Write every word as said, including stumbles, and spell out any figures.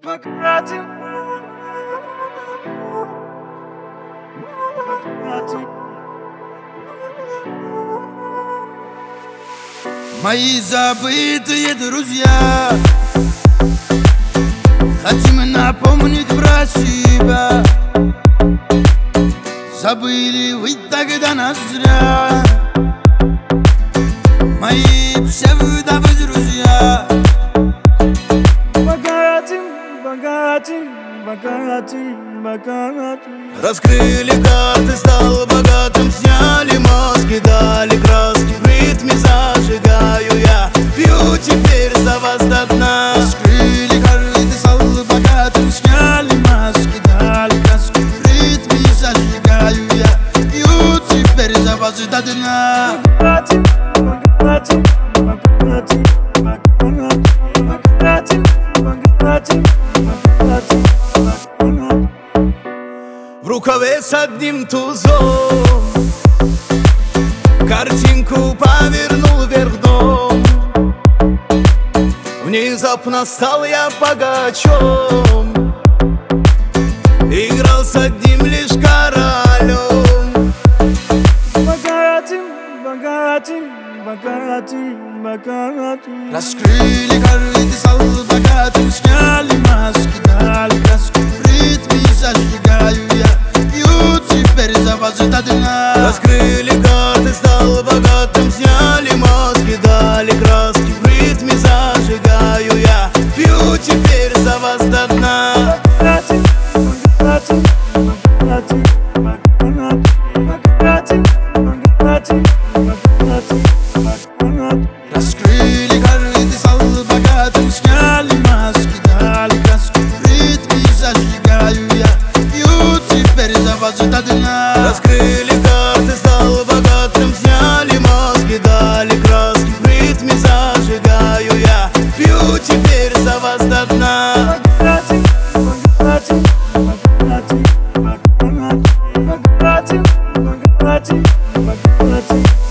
Богатым. Мои забытые друзья, хотим напомнить про себя. Забыли вы тогда нас зря, мои псевдовы друзья. Богатым, богатым, богатым, богатым. Раскрыли карты, стал богатым, сняли маски, дали краски. В ритме зажигаю я, пью теперь за вас до дна. Раскрыли карты, стал богатым, сняли маски, дали краски. В ритме зажигаю я, пью теперь за вас до дна. Богатым, богатым, богатым, богатым, богатым, богатым, богатым. В рукаве с одним тузом картинку повернул вверх дном. Внезапно стал я богачом, играл с одним лишь королем. Богатым, богатым, богатым, богатым. Раскрыли карты, стал богатым, сняли маски, дали краски. В ритме зажигаю я, пью теперь за вас до дна. Раскрыли карты, стал богатым, сняли маски, дали краски. В ритме зажигаю я, пью теперь за вас до дна. Богатым, богатым, богатым, богатым, богатым, богатым, богатым, богатым. Раскрыли карты, стал богатым, сняли маски, дали краски. В ритме зажигаю я, пью теперь за вас до дна. Раскрыли карты, стал богатым, сняли маски, дали краски. В ритме зажигаю я, пью теперь за вас до дна. Богатым, богатым, богатым, богатым, богатым, богатым, богатым.